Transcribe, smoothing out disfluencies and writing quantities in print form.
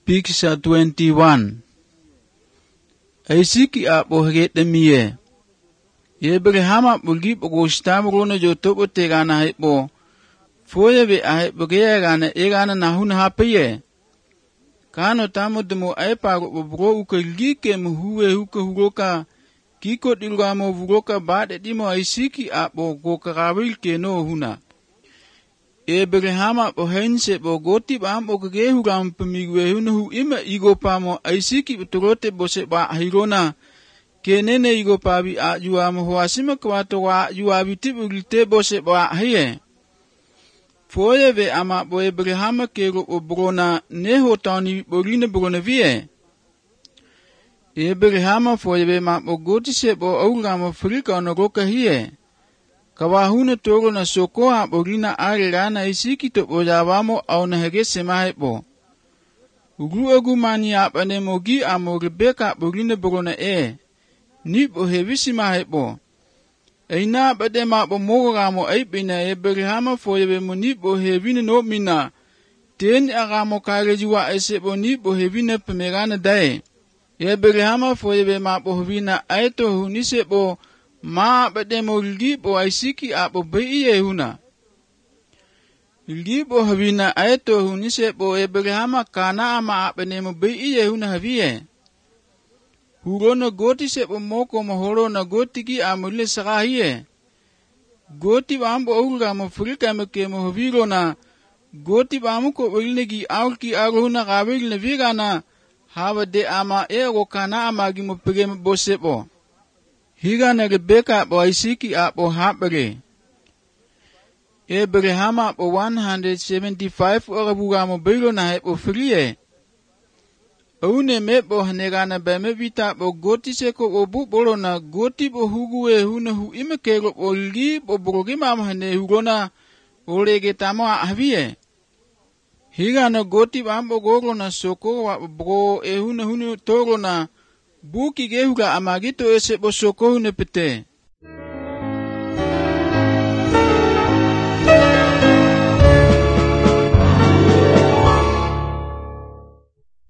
Picture 21. Aisiki apo hagete miye. Abraham bulgi pogostam rona jotobo tegana hepo. Foye be ahepogea gana egana nahuna hapiye. Kano tamo demo aipago bobro ukalgike muhuwe huka kiko dilgamo vugoka bade dimo aisiki apo gokarabil ke no huna. Abraham po hense po goti bam po gehu ram pemigwe hunu ima igo pamo aisiki beturote bose ba hirona kenene igo pabi a juamo hoasima kwato wa juabi tibulite bose ba hiye. Foye ve ama po Abraham kero obrona neho tani borine brona vie. Abraham foye ve ma po goti se po auramo frika onogoka hiye. Kawahuna toro na sokoa borina are rana isiki to bojawamo au na hegese mahepo. Ugu mani apane mogi amo Rebeka borina borona Nipo hevisi mahepo. Eina bade mapo mogamo aipina Abraham foyebe mo nipo hevine no mina. Ten agamo karejiwa esebo nipo hevine pemerana dae. Abraham foyebe mapo hovina aito hunisebo ma bade mo lipo aisiki apo beiye huna. Lipo havina aito hunisebo Abraham kana ama apane mo beiye huna haviye. Hurono goti sebo moko mahoro na goti ki amule sarahiye. Goti bambo aura mo frika meke mo haviro na goti bamuko wilnegi aurki aruhuna gawil na vigana hawa de ama ego kana amagi mo pegem bosebo. Higa na Rebeka po aisiki apo hapere. Abraham apo 175 orabuga mo bilo na hepo friye. Aune mepo hanegana beme vita po goti seko obu bolo na goti po hugue huna hu imekero po li po borogima hane hugona orege tamo ahaviye. Higa na goti bambo goro na soko wa bro huna toro na buki gehuga amagito ese po soko hune pete.